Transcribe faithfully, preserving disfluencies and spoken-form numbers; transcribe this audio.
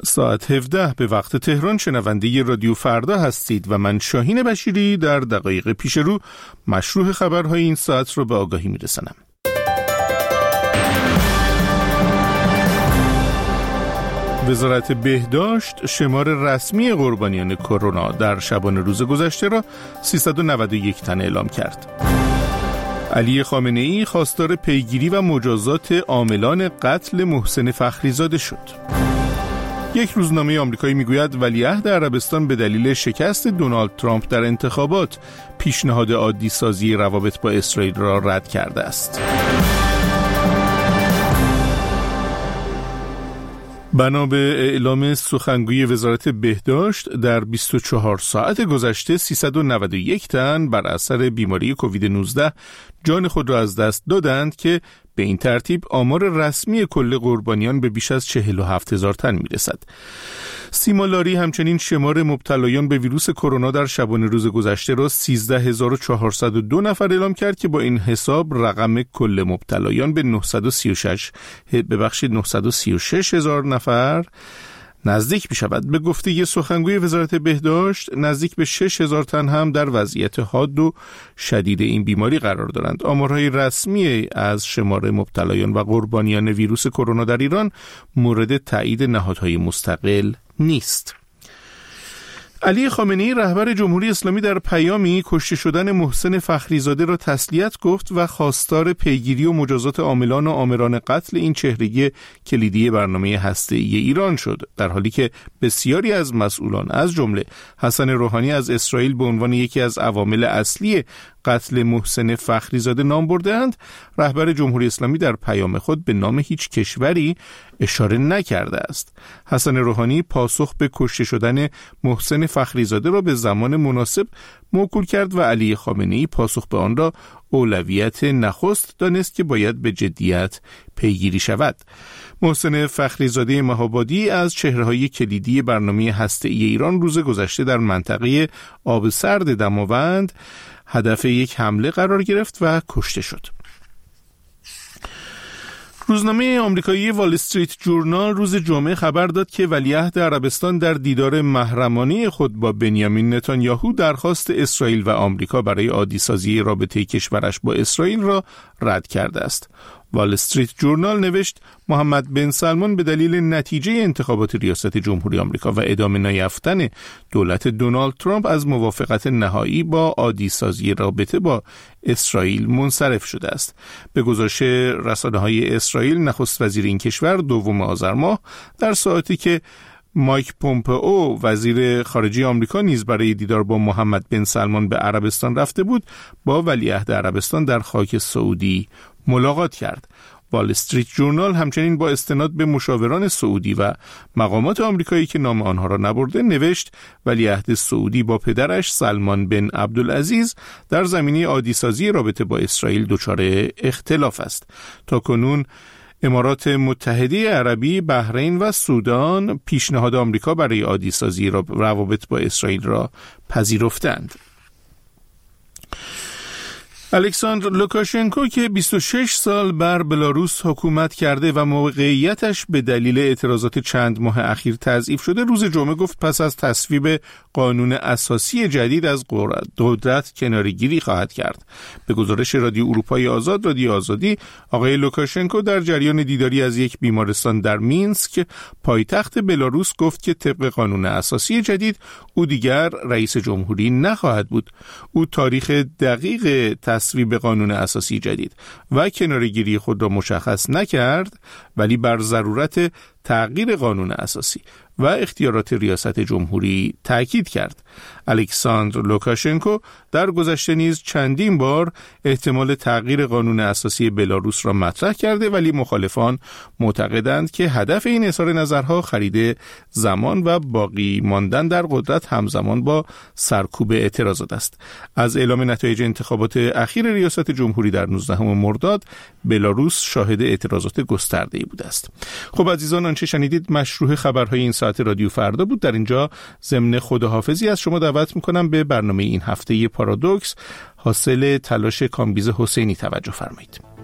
ساعت هفده به وقت تهران شنونده رادیو فردا هستید و من شاهین بشیری در دقایق پیش رو مشروع خبرهای این ساعت رو به آگاهی میرسانم. وزارت بهداشت شمار رسمی قربانیان کرونا در شبانه روز گذشته را سیصد و نود و یک تن اعلام کرد. علی خامنه‌ای خواستار پیگیری و مجازات عاملان قتل محسن فخریزاده شد. یک روزنامه آمریکایی میگوید ولیعهد عربستان به دلیل شکست دونالد ترامپ در انتخابات پیشنهاد عادی سازی روابط با اسرائیل را رد کرده است. بنا به اعلام سخنگوی وزارت بهداشت در بیست و چهار ساعت گذشته سیصد و نود و یک تن بر اثر بیماری کووید نوزده جان خود را از دست دادند که به این ترتیب آمار رسمی کل قربانیان به بیش از چهل و هفت هزار تن میرسد. سیما لاری همچنین شمار مبتلایان به ویروس کرونا در شبانه روز گذشته را سیزده هزار و چهارصد و دو نفر اعلام کرد که با این حساب رقم کل مبتلایان به نهصد و سی و شش ببخشید نهصد و سی و شش هزار نفر نزدیک می شود. به گفته ی سخنگوی وزارت بهداشت نزدیک به شش هزار تن هم در وضعیت حاد و شدید این بیماری قرار دارند. آمارهای رسمی از شمار مبتلایان و قربانیان ویروس کرونا در ایران مورد تایید نهادهای مستقل نیست. علی خامنه‌ای رهبر جمهوری اسلامی در پیامی کشته شدن محسن فخریزاده را تسلیت گفت و خواستار پیگیری و مجازات عاملان و آمران قتل این چهرگی کلیدی برنامه هسته‌ای ایران شد، در حالی که بسیاری از مسئولان از جمله حسن روحانی از اسرائیل به عنوان یکی از عوامل اصلی قتل محسن فخریزاده نام برده‌اند. رهبر جمهوری اسلامی در پیام خود به نام هیچ کشوری اشاره نکرده است. حسن روحانی پاسخ به کشته شدن محسن فخریزاده را به زمان مناسب موکول کرد و علی خامنه‌ای پاسخ به آن را اولویت نخست دانست که باید به جدیت پیگیری شود. محسن فخریزاده مهابادی از چهره‌های کلیدی برنامه هسته‌ای ایران روز گذشته در منطقه آب سرد دماوند هدف یک حمله قرار گرفت و کشته شد. روزنامه آمریکایی وال استریت جورنال روز جمعه خبر داد که ولیعهد عربستان در دیدار محرمانه خود با بنیامین نتانیاهو درخواست اسرائیل و آمریکا برای عادی‌سازی رابطه کشورش با اسرائیل را رد کرده است. وال استریت جورنال نوشت محمد بن سلمان به دلیل نتیجه انتخابات ریاست جمهوری آمریکا و ادامه نیافتن دولت دونالد ترامپ از موافقت نهایی با عادی‌سازی رابطه با اسرائیل منصرف شده است. به گزارش رسانه‌های اسرائیل نخست وزیر این کشور دوم آذر ماه در ساعتی که مایک پومپئو وزیر خارجه آمریکا نیز برای دیدار با محمد بن سلمان به عربستان رفته بود، با ولیعهد عربستان در خاک سعودی ملاقات کرد. وال استریت جورنال همچنین با استناد به مشاوران سعودی و مقامات آمریکایی که نام آنها را نبرده نوشت ولیعهد سعودی با پدرش سلمان بن عبدالعزیز در زمینه عادی‌سازی رابطه با اسرائیل دچار اختلاف است. تاکنون امارات متحده عربی، بحرین و سودان پیشنهاد آمریکا برای عادی‌سازی روابط با اسرائیل را پذیرفتند. الکساندر لوکاشنکو که بیست و شش سال بر بلاروس حکومت کرده و موقعیتش به دلیل اعتراضات چند ماه اخیر تضعیف شده، روز جمعه گفت پس از تصویب قانون اساسی جدید از قدرت کناره‌گیری خواهد کرد. به گزارش رادیو اروپای آزاد، رادیو آزادی، آقای لوکاشنکو در جریان دیداری از یک بیمارستان در مینسک پایتخت بلاروس گفت که طبق قانون اساسی جدید او دیگر رئیس جمهوری نخواهد بود. او تاریخ دقیق تصویب قانون اساسی جدید و کناره‌گیری خود را مشخص نکرد، ولی بر ضرورت تغییر قانون اساسی و اختیارات ریاست جمهوری تاکید کرد. الکساندر لوکاشنکو در گذشته نیز چندین بار احتمال تغییر قانون اساسی بلاروس را مطرح کرده، ولی مخالفان معتقدند که هدف این اظهار نظرها خرید زمان و باقی ماندن در قدرت همزمان با سرکوب اعتراضات است. از اعلام نتایج انتخابات اخیر ریاست جمهوری در نوزدهم مرداد، بلاروس شاهد اعتراضات گسترده‌ای بوده است. خب عزیزان، آنچه شنیدید مشروع خبرهای این ساعت رادیو فردا بود. در اینجا ضمن خداحافظی از شما دعوت میکنم به برنامه این هفته پارادوکس حاصل تلاش کامبیز حسینی توجه فرمایید.